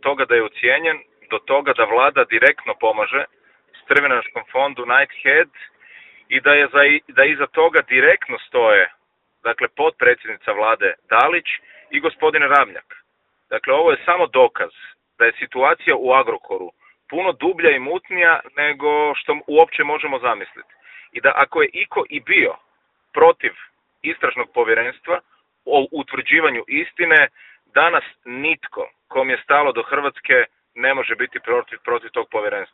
toga da je ucijenjen, do toga da vlada direktno pomaže Crvenačkom fondu Nighthead i da iza toga direktno stoje, dakle, potpredsjednica vlade Dalić i gospodin Ramljak. Dakle, ovo je samo dokaz da je situacija u Agrokoru puno dublja i mutnija nego što uopće možemo zamisliti. I da ako je iko i bio protiv istražnog povjerenstva o utvrđivanju istine, danas nitko kom je stalo do Hrvatske ne može biti protiv tog povjerenstva.